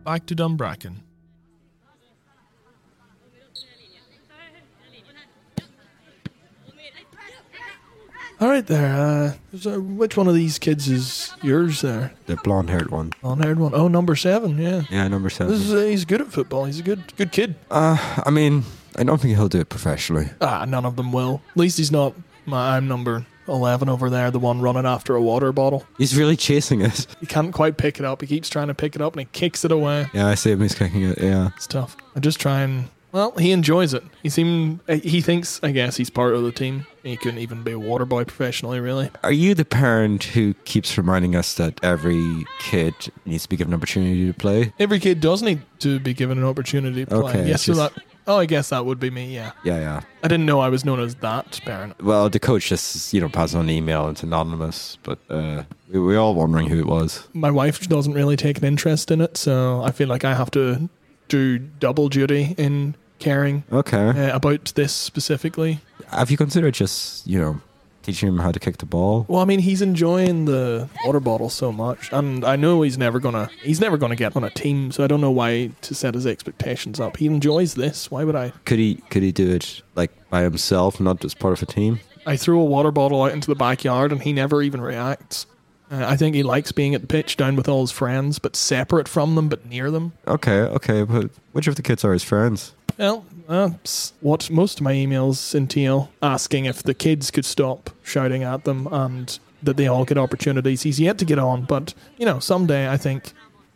back to Dumbracken. All right there. Which one of these kids is yours there? The blonde-haired one. Blonde-haired one. Oh, number 7, yeah. Yeah, number 7. He's good at football. He's a good kid. I mean, I don't think he'll do it professionally. None of them will. At least he's not. I'm number 11 over there, the one running after a water bottle. He's really chasing it. He can't quite pick it up. He keeps trying to pick it up and he kicks it away. Yeah, I see him. He's kicking it, yeah. It's tough. I just try and... Well, he enjoys it. He thinks, I guess, he's part of the team. He couldn't even be a water boy professionally, really. Are you the parent who keeps reminding us that every kid needs to be given an opportunity to play? Every kid does need to be given an opportunity to play. Okay, Yes, so that... Oh, I guess that would be me, yeah. Yeah. I didn't know I was known as that parent. Well, the coach just, passes on an email. It's anonymous, but we were all wondering who it was. My wife doesn't really take an interest in it, so I feel like I have to do double duty in caring about this specifically. Have you considered just, teaching him how to kick the ball? Well, I mean, he's enjoying the water bottle so much, and I know he's never gonna get on a team, so I don't know why to set his expectations up. He enjoys this. Why would I? Could he do it like by himself, not as part of a team? I threw a water bottle out into the backyard, and he never even reacts. I think he likes being at the pitch down with all his friends, but separate from them, but near them. Okay, but which of the kids are his friends? Well, that's what most of my emails entail, asking if the kids could stop shouting at them and that they all get opportunities. He's yet to get on, but, someday I think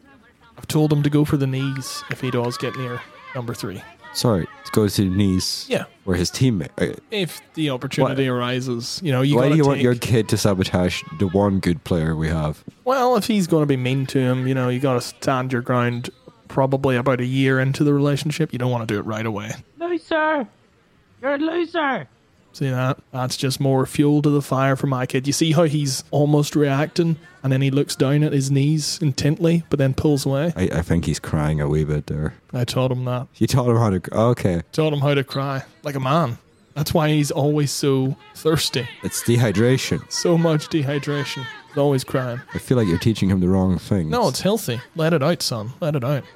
I've told him to go for the knees if he does get near number 3. Sorry, to go to the knees? Yeah. Or his teammate? If the opportunity arises, Why do you want your kid to sabotage the one good player we have? Well, if he's going to be mean to him, you got to stand your ground. Probably about a year into the relationship. You don't want to do it right away. Loser! You're a loser! See that? That's just more fuel to the fire for my kid. You see how he's almost reacting and then he looks down at his knees intently but then pulls away? I think he's crying a wee bit there. I taught him that. You taught him how to... Okay. Taught him how to cry. Like a man. That's why he's always so thirsty. It's dehydration. So much dehydration. He's always crying. I feel like you're teaching him the wrong thing. No, it's healthy. Let it out, son. Let it out.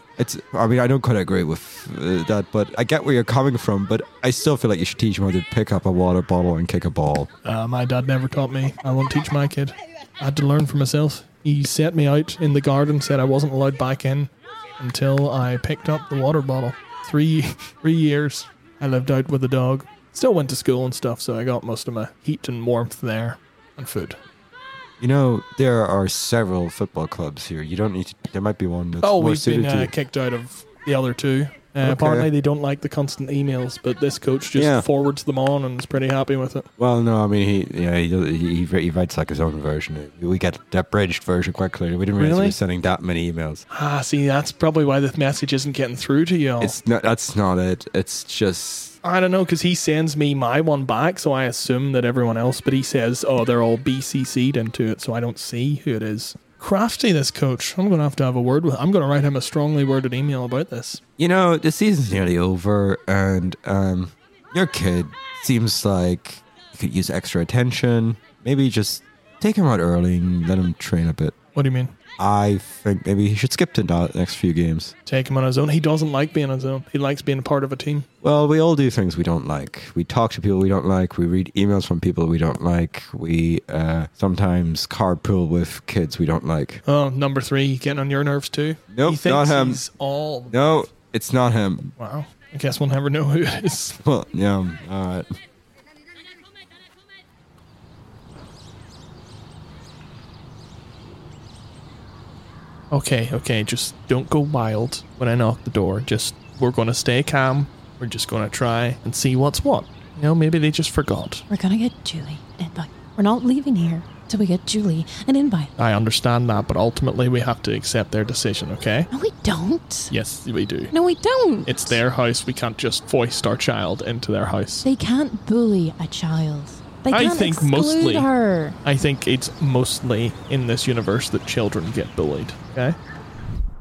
I don't quite agree with that, but I get where you're coming from, but I still feel like you should teach him how to pick up a water bottle and kick a ball. My dad never taught me. I won't teach my kid. I had to learn for myself. He set me out in the garden, said I wasn't allowed back in until I picked up the water bottle. 3 years I lived out with a dog. Still went to school and stuff, so I got most of my heat and warmth there and food. There are several football clubs here. You don't need to... There might be one that's more suited to... we've been kicked out of the other 2. Apparently they don't like the constant emails, but this coach just forwards them on and is pretty happy with it. Well, no, I mean, he writes like his own version. We get the abridged version quite clearly. We didn't realize he was sending that many emails. See, that's probably why the message isn't getting through to you all. That's not it. It's just... I don't know, because he sends me my one back, so I assume that everyone else, but he says, they're all BCC'd into it, so I don't see who it is. Crafty, this coach. I'm going to have a word with him. I'm going to write him a strongly worded email about this. The season's nearly over, and your kid seems like he could use extra attention. Maybe just take him out early and let him train a bit. What do you mean? I think maybe he should skip to the next few games. Take him on his own. He doesn't like being on his own. He likes being a part of a team. Well, we all do things we don't like. We talk to people we don't like. We read emails from people we don't like. We sometimes carpool with kids we don't like. Oh, number 3, getting on your nerves too? Nope, not him. No, it's not him. Wow. I guess we'll never know who it is. Well, yeah, all right. Okay, just don't go wild when I knock the door. We're going to stay calm. We're just going to try and see what's what. Maybe they just forgot. We're going to get Julie an invite. We're not leaving here till we get Julie an invite. I understand that, but ultimately we have to accept their decision, okay? No, we don't. Yes, we do. No, we don't. It's their house. We can't just foist our child into their house. They can't bully a child. They can't exclude her. I think it's mostly in this universe that children get bullied, okay?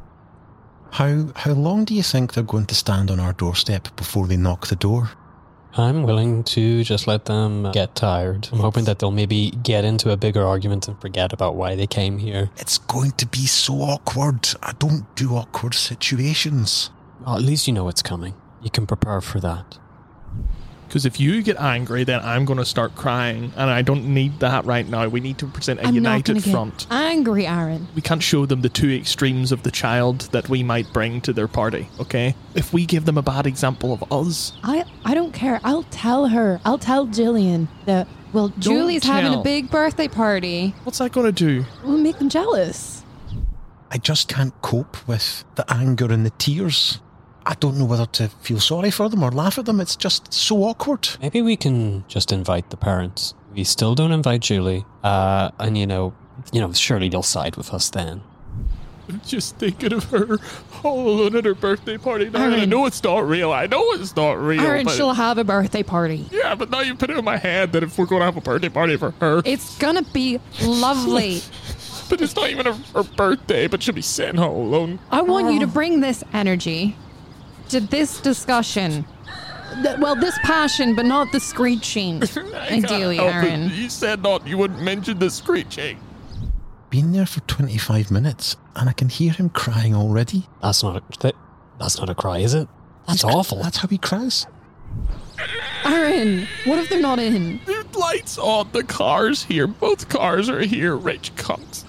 How long do you think they're going to stand on our doorstep before they knock the door? I'm willing to just let them get tired. I'm hoping that they'll maybe get into a bigger argument and forget about why they came here. It's going to be so awkward. I don't do awkward situations. Well, at least you know it's coming. You can prepare for that. Because if you get angry, then I'm going to start crying, and I don't need that right now. We need to present a united front. Angry, Aaron. We can't show them the two extremes of the child that we might bring to their party, okay? If we give them a bad example of us... I don't care. I'll tell her. I'll tell Jillian that, well, Julie's having a big birthday party. What's that going to do? We'll make them jealous. I just can't cope with the anger and the tears. I don't know whether to feel sorry for them or laugh at them. It's just so awkward. Maybe we can just invite the parents. We still don't invite Julie. And you know, surely they'll side with us then. I'm just thinking of her all alone at her birthday party now. Aaron. I know it's not real. Aaron, but she'll have a birthday party. yeah, but now you put it in my head that if we're going to have a birthday party for her... It's gonna be lovely. But it's not even her birthday, but she'll be sitting all alone. I want you to bring this energy to this discussion. This passion, but not the screeching. Ideally, Aaron. You said you wouldn't mention the screeching. Been there for 25 minutes and I can hear him crying already. That's not a cry, is it? That's awful. That's how he cries. Aaron, what if they're not in? The lights on, the car's here. Both cars are here, rich cunts.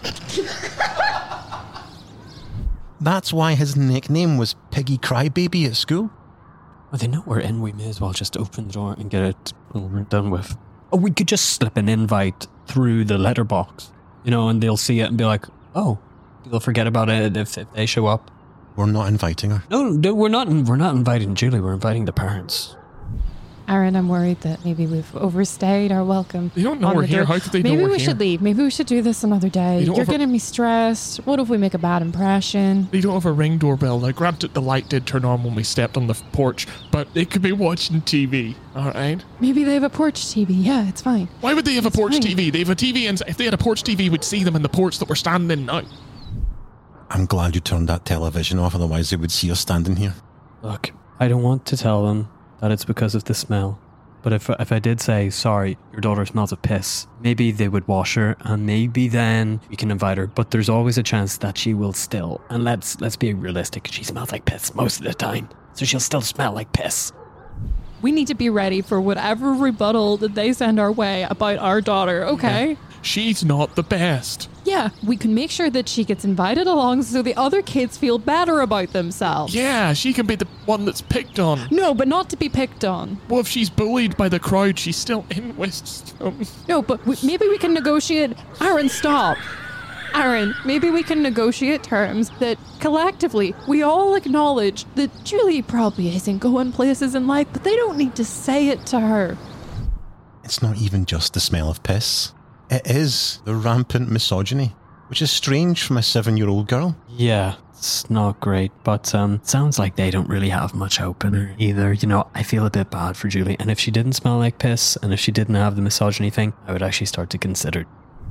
That's why his nickname was Piggy Crybaby at school. Well, they know we're in. We may as well just open the door and get it done with. Oh, we could just slip an invite through the letterbox, and they'll see it and be like, oh, they'll forget about it if they show up. We're not inviting her. No, we're not inviting Julie. We're inviting the parents. Aaron, I'm worried that maybe we've overstayed our welcome. They don't know we're here. How could they know we're here? Maybe we should leave. Maybe we should do this another day. You're getting me stressed. What if we make a bad impression? They don't have a Ring doorbell. Now, granted, the light did turn on when we stepped on the porch, but they could be watching TV, all right? Maybe they have a porch TV. Yeah, it's fine. Why would they have a porch TV? They have a TV, and if they had a porch TV, we'd see them in the porch that we're standing in now. I'm glad you turned that television off, otherwise they would see us standing here. Look, I don't want to tell them that it's because of the smell. But if I did say, sorry, your daughter smells of piss, maybe they would wash her and maybe then we can invite her. But there's always a chance that she will still. And let's be realistic. She smells like piss most of the time. So she'll still smell like piss. We need to be ready for whatever rebuttal that they send our way about our daughter, okay? Yeah. She's not the best. Yeah, we can make sure that she gets invited along so the other kids feel better about themselves. Yeah, she can be the one that's picked on. No, but not to be picked on. Well, if she's bullied by the crowd, she's still in Wisdom. No, but maybe we can negotiate... Aaron, stop. Aaron, maybe we can negotiate terms that collectively we all acknowledge that Julie probably isn't going places in life, but they don't need to say it to her. It's not even just the smell of piss. It is the rampant misogyny, which is strange from a 7-year-old girl. Yeah, it's not great, but sounds like they don't really have much hope in her either. I feel a bit bad for Julie, and if she didn't smell like piss, and if she didn't have the misogyny thing, I would actually start to consider.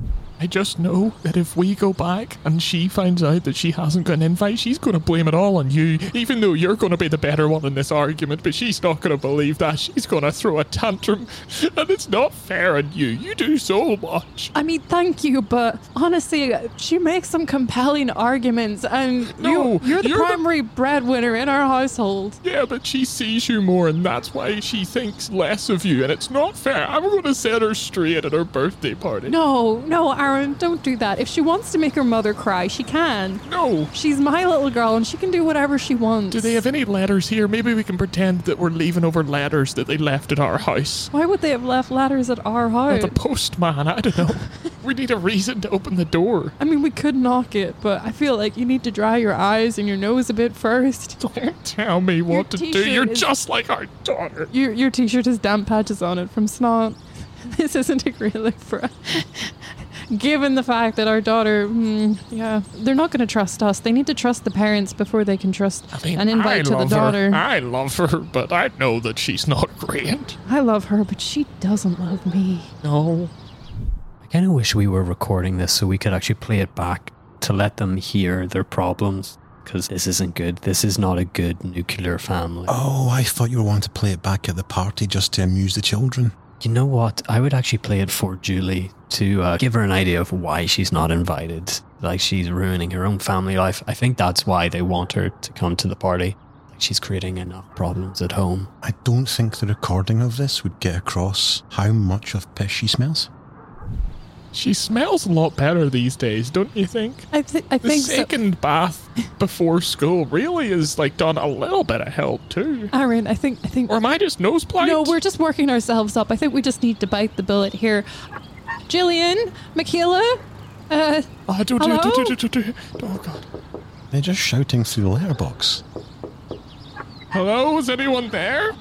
I just know that if we go back and she finds out that she hasn't got an invite, she's going to blame it all on you, even though you're going to be the better one in this argument, but she's not going to believe that. She's going to throw a tantrum, and it's not fair on you. You do so much. I mean, thank you, but honestly, she makes some compelling arguments, and you're the primary breadwinner in our household. Yeah, but she sees you more, and that's why she thinks less of you, and it's not fair. I'm going to set her straight at her birthday party. No, Aaron, don't do that. If she wants to make her mother cry, she can. No. She's my little girl and she can do whatever she wants. Do they have any letters here? Maybe we can pretend that we're leaving over letters that they left at our house. Why would they have left letters at our house? Well, the postman, I don't know. We need a reason to open the door. I mean, we could knock it, but I feel like you need to dry your eyes and your nose a bit first. Don't tell me what to do. You're just like our daughter. Your t-shirt has damp patches on it from snot. This isn't a great look for us. Given the fact that our daughter, they're not going to trust us. They need to trust the parents before they can trust an invite to the daughter. I love her, but I know that she's not great. I love her, but she doesn't love me. No. I kind of wish we were recording this so we could actually play it back to let them hear their problems. because this isn't good. This is not a good nuclear family. Oh, I thought you were wanting to play it back at the party just to amuse the children. You know what? I would actually play it for Julie to give her an idea of why she's not invited. Like, she's ruining her own family life. I think that's why they want her to come to the party. Like, she's creating enough problems at home. I don't think the recording of this would get across how much of piss she smells. She smells a lot better these days, don't you think? I The think so. second bath before school really is like done a little bit of help too. Aaron, I think. Or am I just nose blind? No, we're just working ourselves up. I think we just need to bite the bullet here. Jillian, Michaela, Oh Hello? God. They're just shouting through the letterbox. Hello, is anyone there?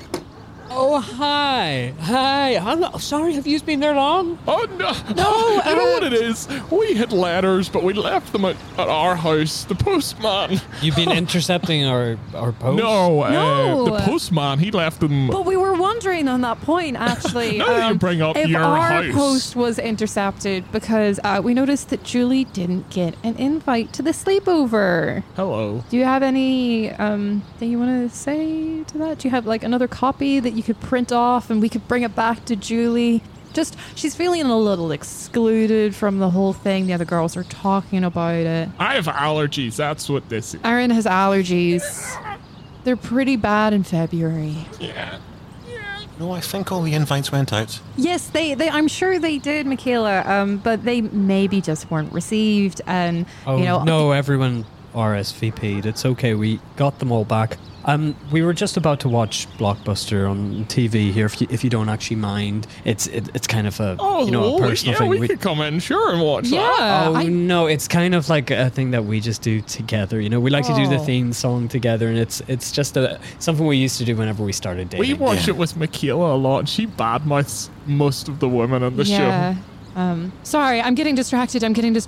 Oh, hi. Hi. Hello. Sorry, have you been there long? Oh, no. You know what it is? We had letters, but we left them at our house. The postman. You've been intercepting our post? No. The postman, he left them. But we were wondering on that point, actually. Now that you bring up if your our house. post was intercepted because we noticed that Julie didn't get an invite to the sleepover. Hello. Do you have any thing you want to say to that? Do you have like another copy that you could print off and we could bring it back to Julie? Just, she's feeling a little excluded from the whole thing. The other girls are talking about it. I have allergies. That's what this is. Aaron has allergies. They're pretty bad in February. Yeah. No, I think all the invites went out. Yes, they I'm sure they did, Michaela. But they maybe just weren't received, and Oh, you know. no, everyone RSVP'd. It's okay. We got them all back. We were just about to watch Blockbuster on TV here. If you don't actually mind, it's kind of a a personal thing. we could come in, sure, and watch that. Yeah, Oh no, it's kind of like a thing that we just do together. You know, we like to do the Oh. theme song together, and it's just something we used to do whenever we started dating. We watched it with Michaela a lot, and she badmouths most of the women on the yeah. show. Sorry, I'm getting distracted.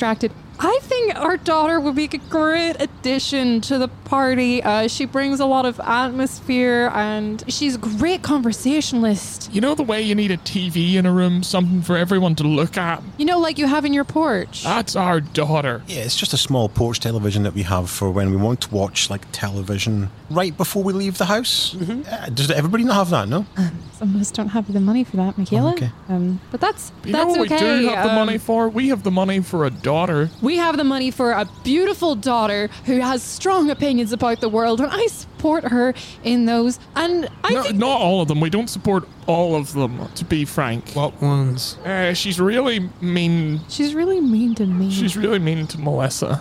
I think our daughter would be a great addition to the party. She brings a lot of atmosphere and she's a great conversationalist. You know the way you need a TV in a room, something for everyone to look at? You know, like you have in your porch. That's our daughter. Yeah, it's just a small porch television that we have for when we want to watch like television right before we leave the house. Does everybody not have that? No. Some of us don't have the money for that, Michaela. Okay. But that's You know what okay. we do have the money for? We have the money for a daughter. We have the money for a beautiful daughter who has strong opinions about the world, and I support her in those. And I think Not all of them. We don't support all of them, to be frank. What ones? She's really mean. she's really mean to me. She's really mean to Melissa.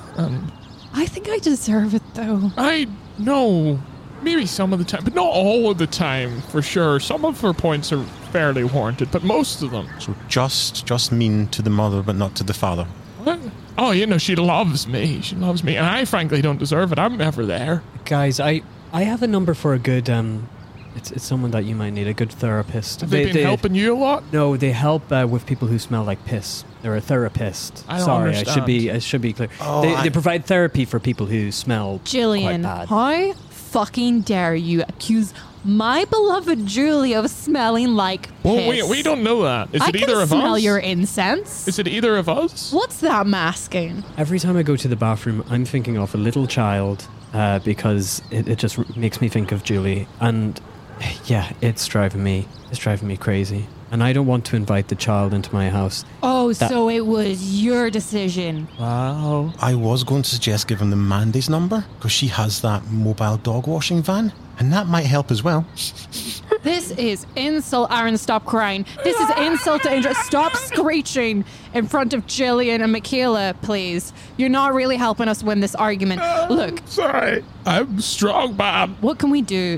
I think I deserve it, though. I know. Maybe some of the time, but not all of the time, for sure. Some of her points are fairly warranted, but most of them. So just mean to the mother, but not to the father. What? Oh, she loves me. She loves me. And I frankly don't deserve it. I'm never there. Guys, I have a number for a good it's someone that you might need, a good therapist. Have they been helping you a lot? No, they help with people who smell like piss. They're a therapist. I don't Sorry, understand. I should be clear. Oh, They provide therapy for people who smell quite Jillian, bad. how fucking dare you accuse my beloved Julie of smelling like piss? Well, we don't know that. Is I it either can of smell us? your incense. Is it either of us? What's that masking? Every time I go to the bathroom, I'm thinking of a little child because it just makes me think of Julie. And yeah, it's driving me crazy. And I don't want to invite the child into my house. Oh, That- so it was your decision. Wow. I was going to suggest giving them Mandy's number because she has that mobile dog washing van, and that might help as well. This is insult. Aaron, stop crying. This is insult to injury. Stop screeching in front of Jillian and Michaela, please. You're not really helping us win this argument. Look, Sorry. I'm strong, Bob. what can we do?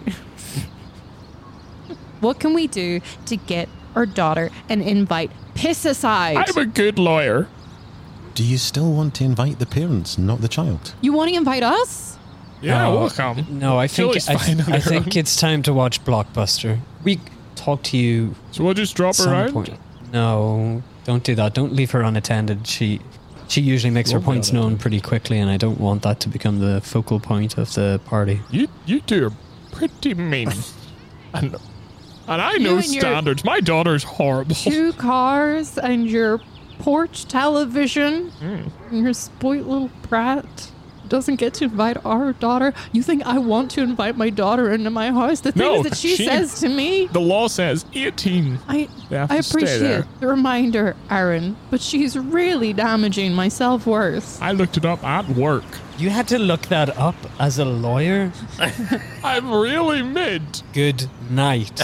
What can we do to get our daughter an invite? Piss aside. I'm a good lawyer. Do you still want to invite the parents, not the child? You want to invite us? Yeah, No. we'll come. No, I think Julie's fine on I her think own. it's time to watch Blockbuster. We talk to you So we'll just drop at some around? point. No, don't do that. Don't leave her unattended. She usually makes her Won't be points known unattended. pretty quickly, and I don't want that to become the focal point of the party. You two are pretty mean. and I You know and your- standards. My daughter's horrible. 2 cars and your porch television. And your spoilt little brat. doesn't get to invite our daughter? You think I want to invite my daughter into my house? The things that she says to me. The law says 18. I They have to stay appreciate there. the reminder, Aaron, but she's really damaging my self-worth. I looked it up at work. You had to look that up as a lawyer? I'm really mid. Good night.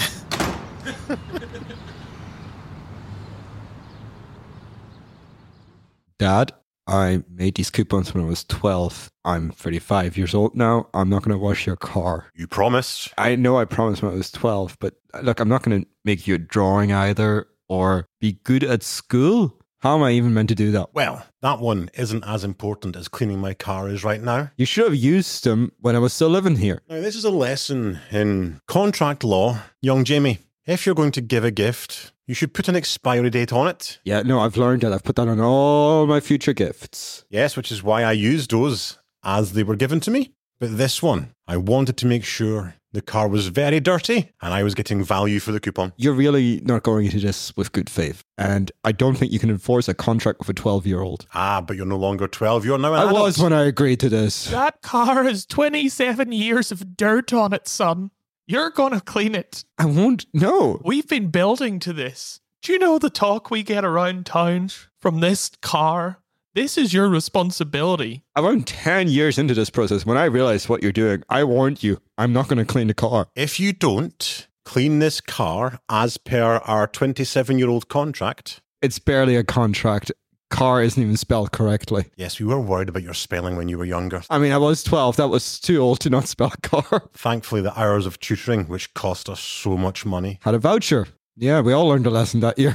Dad, I made these coupons when I was 12. I'm 35 years old now. I'm not going to wash your car. You promised. I know I promised when I was 12, but look, I'm not going to make you a drawing either or be good at school. How am I even meant to do that? Well, that one isn't as important as cleaning my car is right now. You should have used them when I was still living here. Now, this is a lesson in contract law. Young Jamie, if you're going to give a gift, you should put an expiry date on it. Yeah, no, I've learned that. I've put that on all my future gifts. Yes, which is why I used those as they were given to me. But this one, I wanted to make sure the car was very dirty and I was getting value for the coupon. You're really not going into this with good faith. And I don't think you can enforce a contract with a 12-year-old. Ah, but you're no longer 12. You're now an I adult. was when I agreed to this. That car has 27 years of dirt on it, son. You're gonna clean it. I won't. No. We've been building to this. Do you know the talk we get around town from this car? This is your responsibility. Around 10 years into this process, when I realized what you're doing, I warned you, I'm not going to clean the car. If you don't clean this car as per our 27-year-old contract... It's barely a contract. Car isn't even spelled correctly. Yes, we were worried about your spelling when you were younger. I mean, I was 12. That was too old to not spell car. Thankfully, the hours of tutoring, which cost us so much money. Had a voucher. Yeah, we all learned a lesson that year.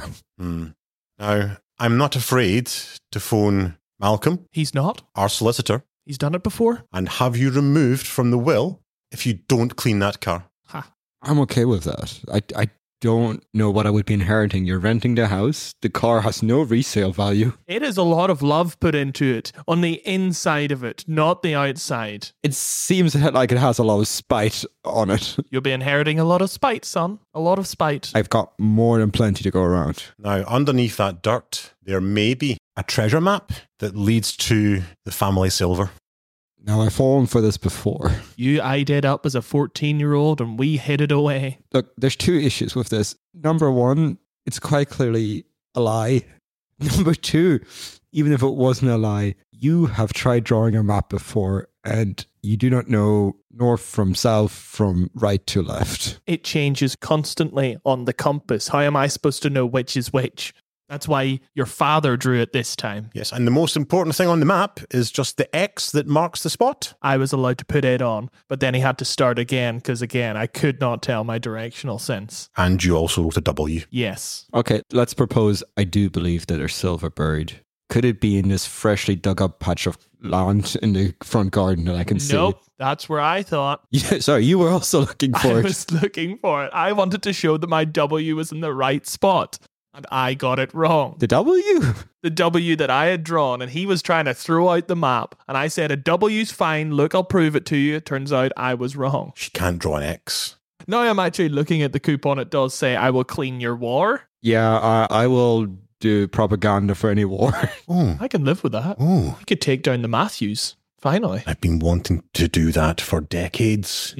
Now, I'm not afraid to phone Malcolm, He's not. our solicitor, He's done it before. and have you removed from the will if you don't clean that car. I'm okay with that. I don't know what I would be inheriting. You're renting the house. The car has no resale value. It is a lot of love put into it on the inside of it, not the outside. It seems like it has a lot of spite on it. You'll be inheriting a lot of spite, son. A lot of spite. I've got more than plenty to go around. Now, underneath that dirt, there may be a treasure map that leads to the family silver. Now, I've fallen for this before. You eyed it up as a 14-year-old and we hid it away. Look, there's two issues with this. Number one, it's quite clearly a lie. Number two, even if it wasn't a lie, you have tried drawing a map before and you do not know north from south from right to left. It changes constantly on the compass. How am I supposed to know which is which? That's why your father drew it this time. Yes, and the most important thing on the map is just the X that marks the spot. I was allowed to put it on, but then he had to start again because, again, I could not tell my directional sense. And you also wrote a W. Yes. Okay, let's propose I do believe that there's silver buried. Could it be in this freshly dug up patch of land in the front garden that I can see? Nope, that's where I thought. Yeah, sorry, you were also looking for I it. was looking for it. I wanted to show that my W was in the right spot. And I got it wrong. The W? The W that I had drawn, and he was trying to throw out the map. And I said, a W's fine. Look, I'll prove it to you. It turns out I was wrong. She can't draw an X. Now I'm actually looking at the coupon. It does say, I will clean your war. Yeah, I will do propaganda for any war. Oh, I can live with that. oh. I could take down the Matthews. Finally. I've been wanting to do that for decades.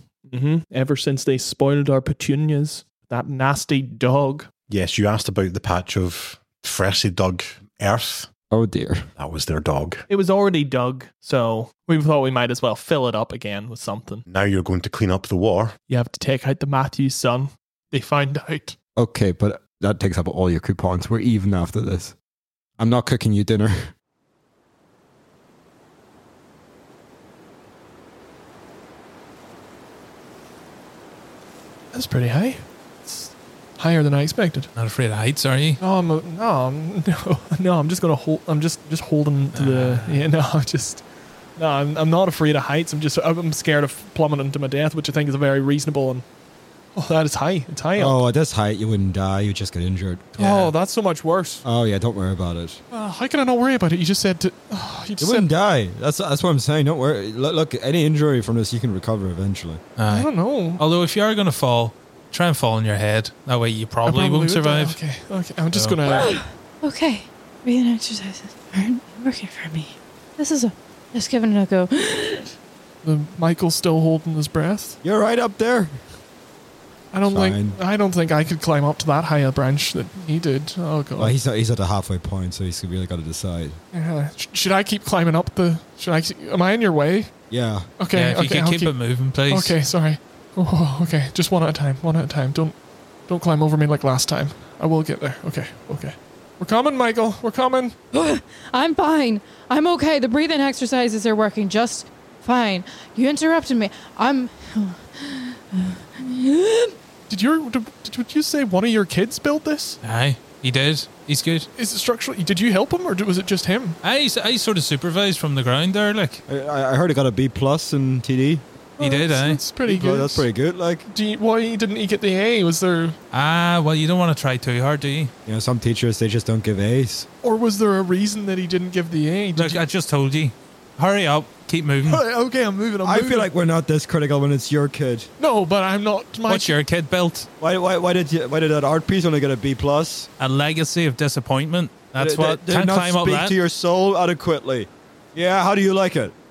Ever since they spoiled our petunias. That nasty dog. Yes, you asked about the patch of freshly dug earth. Oh dear. That was their dog. It was already dug, so we thought we might as well fill it up again with something. Now you're going to clean up the war. You have to take out the Matthews, son. They find out. Okay, but that takes up all your coupons. We're even after this. I'm not cooking you dinner. That's pretty high. It's higher than I expected. Not afraid of heights, are you? No, I'm just gonna hold. I'm just holding to the. Yeah, no, I'm not afraid of heights. I'm scared of plummeting to my death, which I think is a very reasonable and. Oh, that is high. It's high. Oh, at this height, you wouldn't die. You just get injured. Oh, that's so much worse. Oh, yeah, don't worry about it. How can I not worry about it? You just said to. You wouldn't die. That's what I'm saying. Don't worry. Look, any injury from this, you can recover eventually. I don't know. Although if you are going to fall, try and fall on your head. That way you probably won't would die. survive. Okay. I'm just gonna. Okay, breathing exercises aren't working for me. This is a Just giving it a go. Michael's still holding his breath. You're right up there. I don't Fine. think I could climb up to that high a branch that he did. Oh god. Well, he's at the halfway point, so he's really got to decide. Should I keep climbing up the? Am I in your way? Yeah. Okay. Yeah, if you okay. could keep it moving, please. Okay. Sorry. Oh, okay. Just one at a time. One at a time. Don't climb over me like last time. I will get there. Okay. Okay. We're coming, Michael. We're coming. I'm fine. I'm okay. The breathing exercises are working just fine. You interrupted me. Did you say one of your kids built this? Aye, he did. He's good. Is it structurally? Did you help him, or was it just him? I sort of supervised from the ground there, like. I heard he got a B+ in TD. He did, aye. That's pretty Well, good. that's pretty good. Like, Why didn't he get the A? Was there, Well, you don't want to try too hard, do you? you know, some teachers, they just don't give A's. or was there a reason that he didn't give the A? Look, I just told you. Hurry up. Keep moving. Okay, I'm moving. I feel like we're not this critical when it's your kid. No, but I'm not. What's your kid built? Why did that art piece only get a B+? A legacy of disappointment. That's what. Did Can't not climb up speak that. to your soul adequately. Yeah, how do you like it?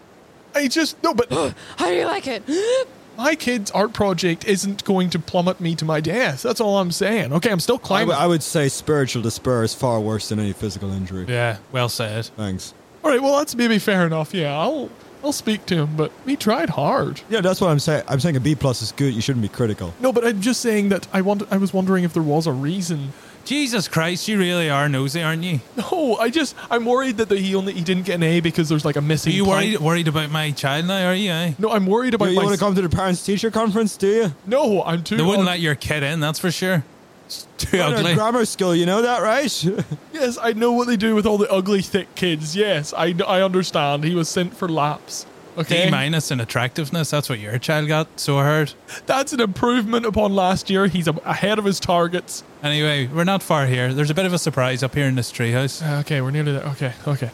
But How do you like it? my kid's art project isn't going to plummet me to my death. That's all I'm saying. Okay, I'm still climbing. I would say spiritual despair is far worse than any physical injury. Yeah, well said. Thanks. All right, well that's maybe fair enough. Yeah, I'll speak to him, but we tried hard. Yeah, that's what I'm saying. I'm saying a B+ is good. You shouldn't be critical. No, but I'm just saying that I was wondering if there was a reason. Jesus Christ, you really are nosy, aren't you? No, I'm worried that he didn't get an A because there's like a Are missing. you plank. worried about my child now, are you, eh? No, I'm worried about You my. want to come to the parents-teacher conference, do you? No, I'm too. They wouldn't let your kid in, that's for sure. It's too You're in ugly. a grammar school, you know that, right? Yes, I know what they do with all the ugly, thick kids. Yes, I understand. He was sent for laps. Okay, D- in attractiveness, that's what your child got, so I heard. that's an improvement upon last year. He's ahead of his targets. Anyway, we're not far here. There's a bit of a surprise up here in this treehouse. Okay, we're nearly there. Okay.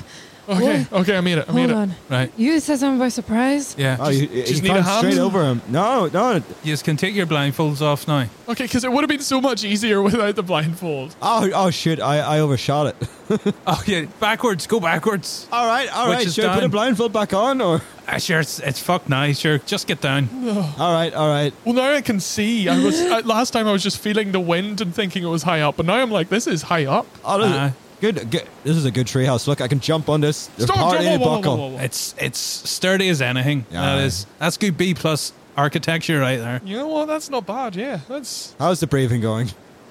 Okay, I made it. Hold on. Right. You said something about surprise? Yeah. Oh, you just need climbed a hand? straight over him. No. You just can take your blindfolds off now. Okay, because it would have been so much easier without the blindfold. Oh shit! I overshot it. Oh, yeah. Backwards. Go backwards. All right. Which is Should I put a down. blindfold back on, or? Sure, it's fucked now. Sure, just get down. All right. Well, now I can see. Last time I was just feeling the wind and thinking it was high up, but now I'm like, this is high up. Oh, Uh, good. This is a good treehouse. Look, I can jump on this. There's Stop, hardly any whoa. buckle. It's sturdy as anything. Yeah. That's good B+ architecture right there. You know what? That's not bad. Yeah, that's. How's the breathing going?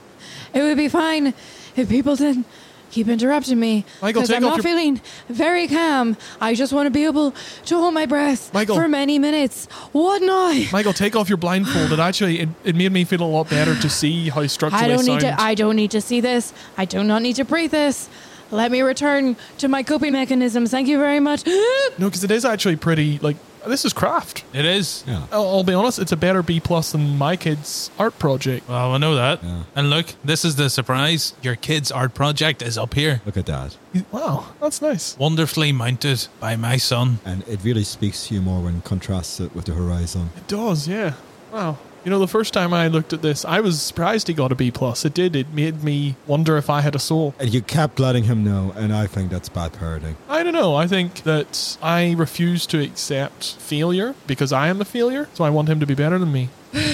It would be fine if people didn't keep interrupting me. Michael, Because take I'm off not your- feeling very calm. I just want to be able to hold my breath Michael. for many minutes. What now? Michael, take off your blindfold. It made me feel a lot better to see how structurally sound. I don't need to see this. I do not need to breathe this. Let me return to my coping mechanisms. Thank you very much. No, because it is actually pretty. Like, this is craft. It is. Yeah. I'll be honest. It's a better B+ than my kid's art project. Well, I know that. Yeah. And look, this is the surprise. Your kid's art project is up here. Look at that. Wow, that's nice. Wonderfully mounted by my son. And it really speaks to you more when contrasts it with the horizon. It does, yeah. Wow. You know, the first time I looked at this, I was surprised he got a B+. It did. It made me wonder if I had a soul. And you kept letting him know, and I think that's bad parenting. I don't know. I think that I refuse to accept failure because I am the failure, so I want him to be better than me.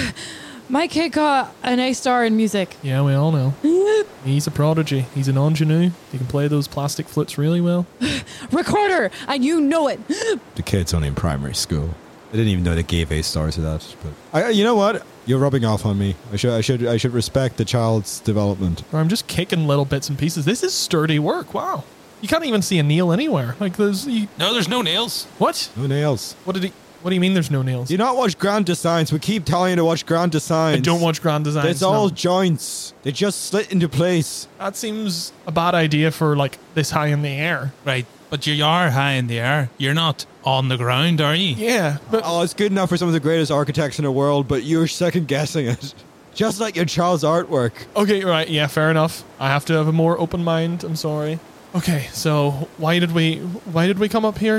My kid got an A star in music. Yeah, we all know. He's a prodigy. He's an ingenue. He can play those plastic flutes really well. Recorder, and you know it. The kid's only in primary school. I didn't even know they gave A stars to that. But you know what? You're rubbing off on me. I should respect the child's development. Or I'm just kicking little bits and pieces. This is sturdy work. Wow. You can't even see a nail anywhere. Like No, there's no nails. what? No nails. What do you mean there's no nails? Do you not watch Grand Designs? We keep telling you to watch Grand Designs. I don't watch Grand Designs. It's all no. joints. They just slit into place. That seems a bad idea for like this high in the air. Right. But you are high in the air. You're not on the ground, are you? Yeah, but Oh, it's good enough for some of the greatest architects in the world, but you're second guessing it. Just like your child's artwork. okay, right, yeah, fair enough. I have to have a more open mind. I'm sorry. Okay, so why did we come up here again?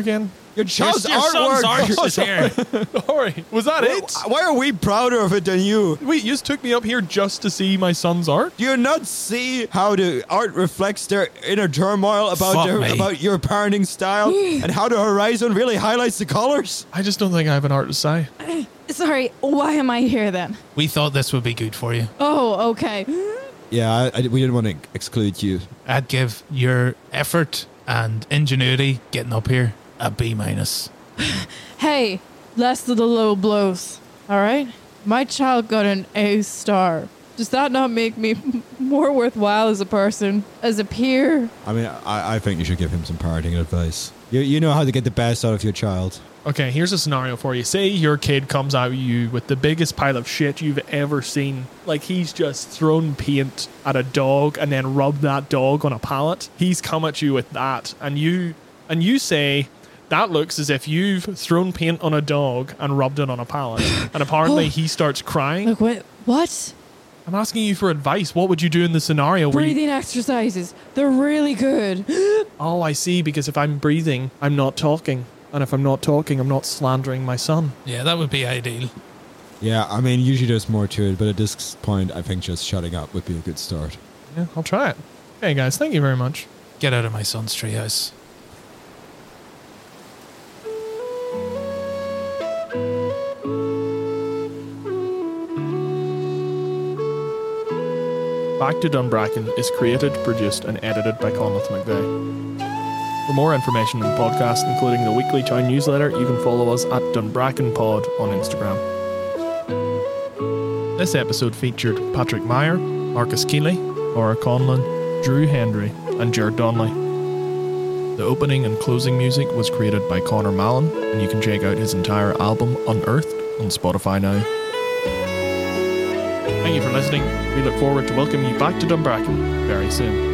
Your child's Your son's artwork. art is here. Sorry, was that it? Why are we prouder of it than you? Wait, you just took me up here just to see my son's art? Do you not see how the art reflects their inner turmoil Fuck me. about your parenting style and how the horizon really highlights the colors? I just don't think I have an artist's eye. Sorry, why am I here then? We thought this would be good for you. Oh, okay. Yeah, we didn't want to exclude you. I'd give your effort and ingenuity getting up here a B-. Hey, less of the low blows, all right? My child got an A star. Does that not make me more worthwhile as a person, as a peer? I mean, I think you should give him some parenting advice. You know how to get the best out of your child. Okay, here's a scenario for you. Say your kid comes at you with the biggest pile of shit you've ever seen. Like he's just thrown paint at a dog and then rubbed that dog on a pallet. He's come at you with that, and you say, that looks as if you've thrown paint on a dog and rubbed it on a pallet. And apparently he starts crying. Look, what? I'm asking you for advice. What would you do in the scenario where Breathing exercises. They're really good. Oh, I see, because if I'm breathing, I'm not talking. And if I'm not talking, I'm not slandering my son. Yeah, that would be ideal. Yeah, I mean, usually there's more to it, but at this point, I think just shutting up would be a good start. Yeah, I'll try it. Hey guys, thank you very much. Get out of my son's treehouse. Back to Dunbracken is created, produced and edited by Conleth McVeigh. For more information and podcasts, including the weekly town newsletter, you can follow us at DunbrackenPod on Instagram. This episode featured Patrick Meyer, Marcus Keeley, Laura Conlon, Drew Hendry and Jared Donnelly. The opening and closing music was created by Connor Mallon, and you can check out his entire album Unearthed on Spotify now. Thank you for listening. We look forward to welcoming you back to Dunbracken very soon.